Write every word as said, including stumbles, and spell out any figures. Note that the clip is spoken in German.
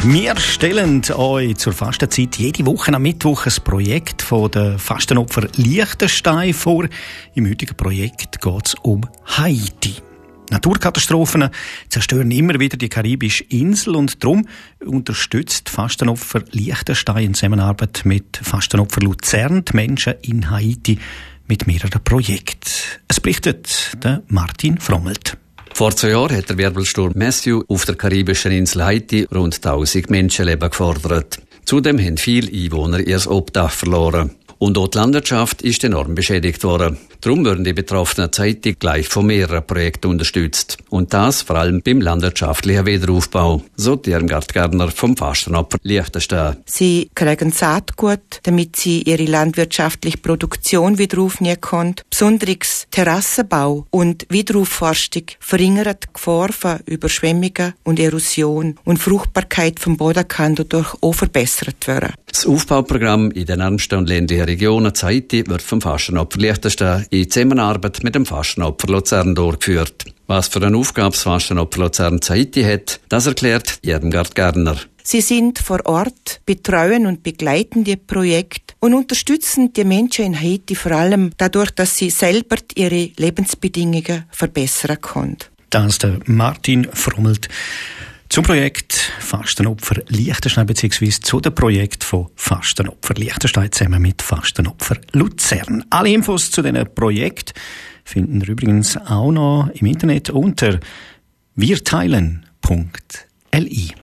Wir stellen euch zur Fastenzeit jede Woche am Mittwoch ein Projekt von den Fastenopfer Liechtenstein vor. Im heutigen Projekt geht es um Haiti. Naturkatastrophen zerstören immer wieder die karibische Insel und darum unterstützt Fastenopfer Liechtenstein in Zusammenarbeit mit Fastenopfer Luzern die Menschen in Haiti mit mehreren Projekten. Es berichtet der Martin Frommelt. Vor zwei Jahren hat der Wirbelsturm Matthew auf der karibischen Insel Haiti rund tausend Menschenleben gefordert. Zudem haben viele Einwohner ihr Obdach verloren. Und auch die Landwirtschaft ist enorm beschädigt worden. Darum werden die betroffenen Zeiten gleich von mehreren Projekten unterstützt. Und das vor allem beim landwirtschaftlichen Wiederaufbau. So Irmgard Gärtner vom Fastenopfer Liechtenstein. Sie kriegen Saatgut, damit sie ihre landwirtschaftliche Produktion wieder aufnehmen können. Besonders Terrassenbau und Wiederaufforstung verringern die Gefahr von Überschwemmungen und Erosion. Und die Fruchtbarkeit vom Boden kann dadurch auch verbessert werden. Das Aufbauprogramm in den ärmsten und ländlichen Regionen Haiti wird vom Fastenopfer Liechtenstein in Zusammenarbeit mit dem Fastenopfer Luzern durchgeführt. Was für eine Aufgabe das Fastenopfer Luzern Haiti hat, das erklärt Irmgard Gärtner. Sie sind vor Ort, betreuen und begleiten die Projekte und unterstützen die Menschen in Haiti vor allem dadurch, dass sie selber ihre Lebensbedingungen verbessern können. Das ist der Martin Frommelt zum Projekt Fastenopfer Liechtenstein bzw. zu dem Projekt von Fastenopfer Liechtenstein zusammen mit Fastenopfer Luzern. Alle Infos zu diesem Projekt finden wir übrigens auch noch im Internet unter wir teilen punkt l i.